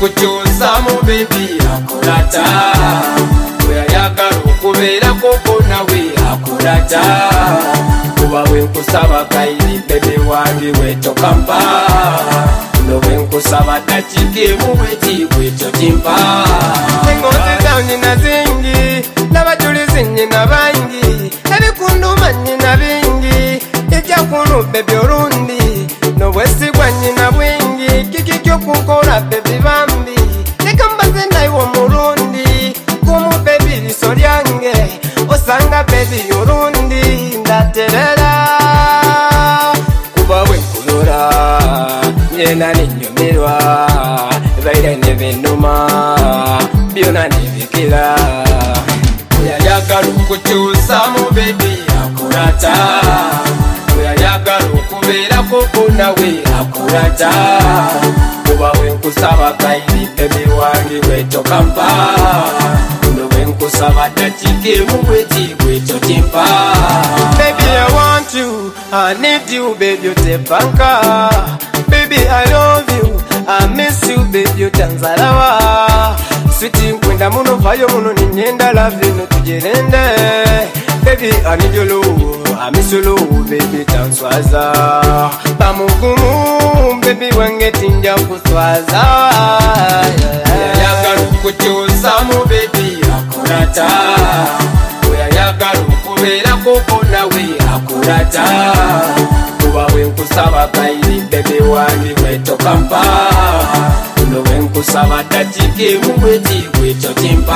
kukyusamu baby akulata weyayagala okubeerako nawe akulata kuba wenkusaba kairi baby wange wetokampa no wenkusaba dakiika emu bwekigwekyo kimpa engonzi zange nazingi n'abajulizi nyina bangi ebikunduma nyina bingi ekyakuno baby olundi nobwesigwa nyina bwingi kiki kyokukola baby bambi leka mbaze naiwe omulundi kumu baby liso lyange osanga baby olundi ndaterera kuba wenkulola nyena ninyumirwa baire nebinuma byona nebikira yayagala okukyusamu baby akulata weyayagala okubeerako nawe akulata kuba wenkusaba kairi baby wange wetokampa no wenkusaba dakiika emu bwekigwekyo kimpa baby I want you, I need you baby otepanka baby I love you, I miss you baby otanzalawa sweetie nkwenda muno vayo muno ninyenda love you no tujerende baby I need your love, I miss your love baby tanswaza pamugumu baby wange tinja kuswaza yayagala okukyusamu baby akulata weyayagala okubeerako nawe akulata kuba wenkusaba kairi baby wange wetokampa no wenkusaba dakiika emu bwekigwekyo kimpa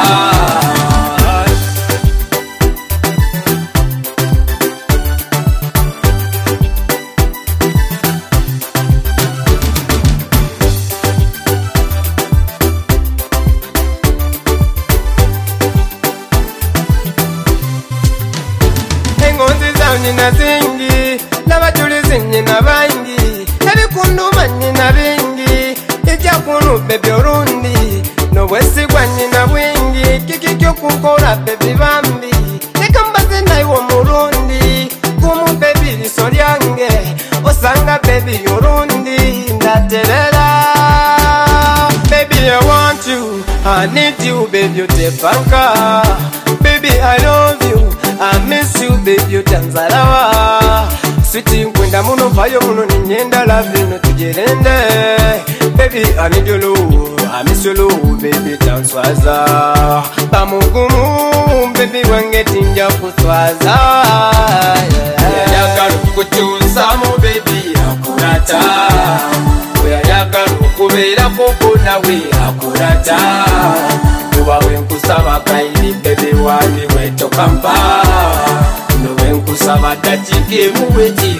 nyina zingi n'abajulizi nyina bangi ebikunduma nyina bingi ekyakuno baby olundi nobwesigwa nyina bwingi kiki kyokukola baby bambi leka mbaze naiwe omulundi kumu baby liso lyange osanga baby olundi ndaterera baby I want you, I need you baby otepanka baby I love you, I miss you baby otanzalawa sweetie nkwenda muno vayo muno ninyenda love you no tujerende baby I need your love, I miss your love baby tanswaza pamugumu baby wange tinja kuswaza yayagala okukyusamu baby akulata weyayagala okubeerako nawe akulata kuba wenkusaba kairi baby wange wetokampa no wenkusaba dakiika emu bwekigwekyo